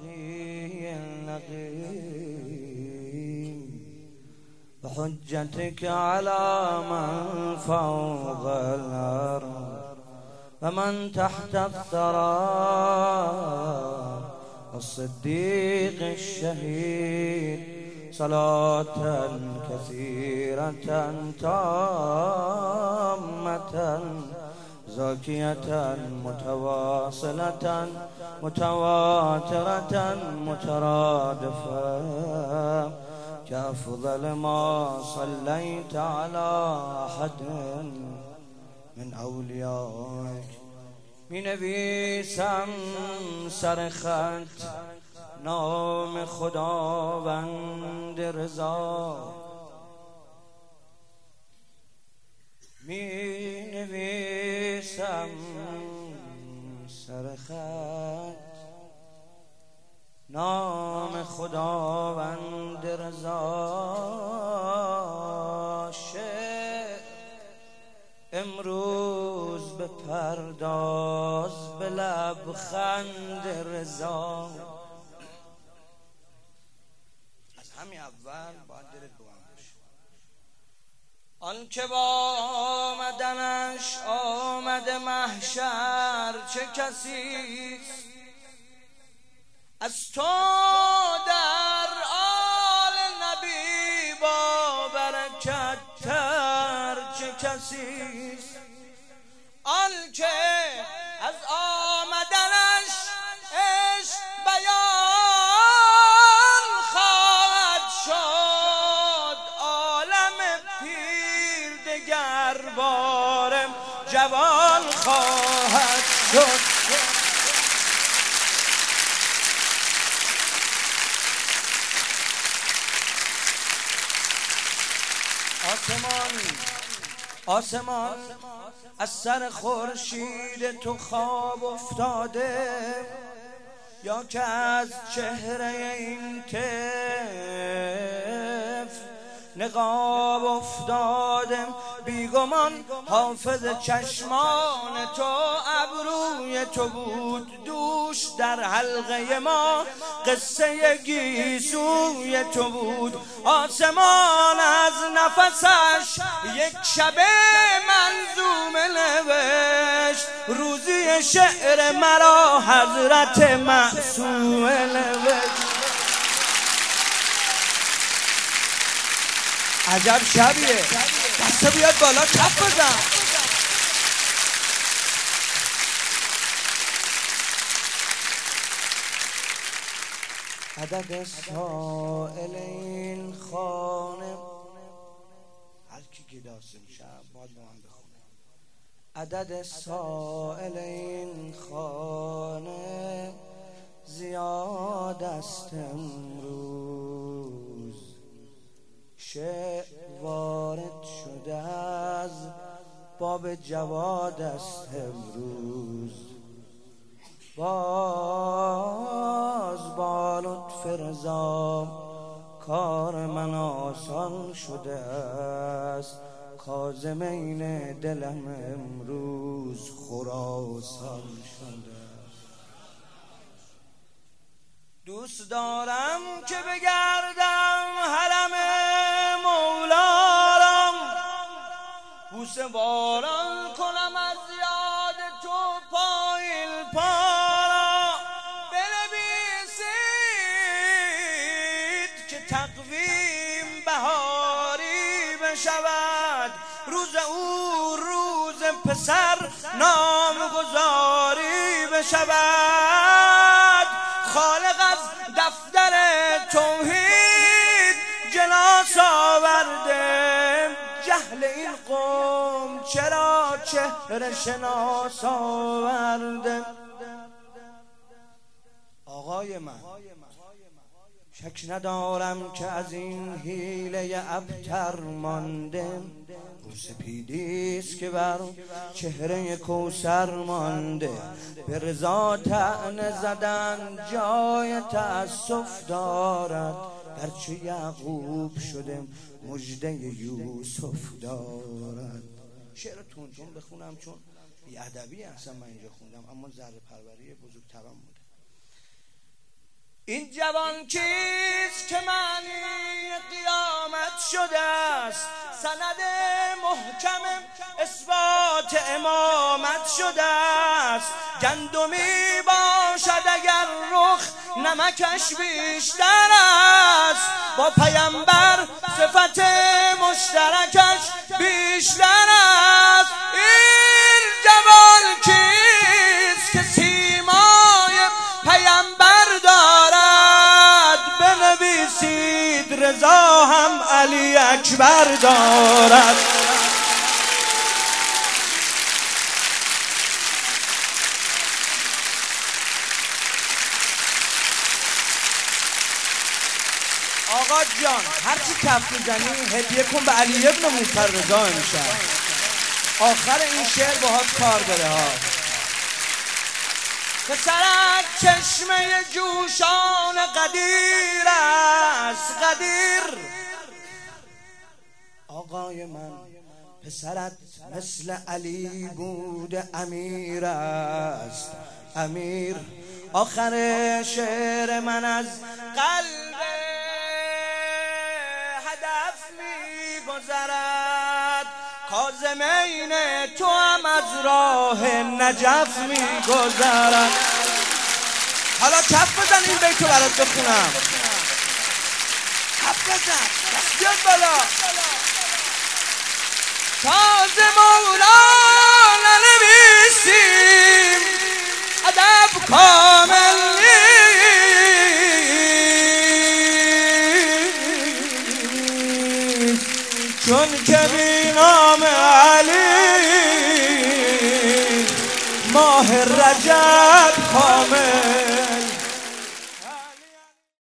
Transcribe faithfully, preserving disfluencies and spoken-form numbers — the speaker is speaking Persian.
البقي النقيم بحجتك على من فوق الأرض ومن تحت الثرى الصديق الشهيد صلاة كثيرة تامة زاكية متواصلة متواترة مترادفة كأفضل ما صليت على أحد من أوليائك. می نویسم سر خط نام خداوند رضا، می نویسم سر خط نام خداوند رضا. شعر امروز به پرداز به لبخند رضا. از همین اول باید دلت بلند بشه. آن که با آمدنش آمد محشر چه کسیست، از تو در آل نبی با برکت تر چه کسیست. آن که از آمدنش عشق بیان خواهد شد، عالم پیر دگر بار جوان خواهد شد. آسمانی آسمان از سر خورشید تو خواب افتاده، یا که از چهره این طفل نقاب افتاده. بیگمان حافظ چشمان تو ابروی تو بود، دوش در حلقه ما قصه گیسوی تو بود. آسمان از نفسش یک شب منظومه نوشت، روزی شعر مرا حضرت معصومه نوشت. عجب شبیه، دسته بیاد بالا کف بزن. عدد سائل این خانه، هر کی که داست میشب باید با من بخونه. عدد سائل این خانه زیاد است امروز، شعر وارد شده از باب جواد است امروز. باز با لطف رضا کار من آسان شده است، کاظمین دلم امروز خراسان شده. دوست دارم که بگردم حرم مولارم، بوسه باران کنم از یاد تو پایل پارا. بنویسید که تقویم بهاری بشود، روز او روز پسر نامگذاری بشود. خالق از دفتر توحید جناس آورده، جهل این قوم چرا چهره شناس آورده. آقای من شک ندارم که از این حیله ابتر مانده، رو سپیدیست که بر چهره کوثر مانده. به رضا طعنه زدن جای تأسف دارد، گرچه یعقوب شده مژده یوسف دارد. شعر تون تون بخونم چون بی‌ادبی اصلا من اینجا خوندم، اما ذره پروری بزرگترم بوده. این جوان کیست که معنی قیامت شده است، سند محکم اثبات امامت شده است. گندمی باشد اگر رخ نمکش بیشتر است، با پیامبر صفت مشترکش بیشتر است. این جوان کیست که سیمای پیامبر دارد، بنویسید رضا هم علی اکبر دارد. آقا جان هرچی کف میزنی هدیه کن به علی ابن موسی رضا امشب. آخر این شعر باهات کار داره ها. پسرک چشمه جوشان قدیر است، قدیر. آقای من پسرت مثل علی بود امیر است، امیر. آخر شعر من از قلب هدف می گذرد، کاظمین تو هم از راه نجف می گذرد. حالا کف بزن این بیتو برات بخونم. کف بزن دست بیاد بالا. تازه مولانا نویسیم ادب کامل نیست، چون که بی نام علی ماه رجب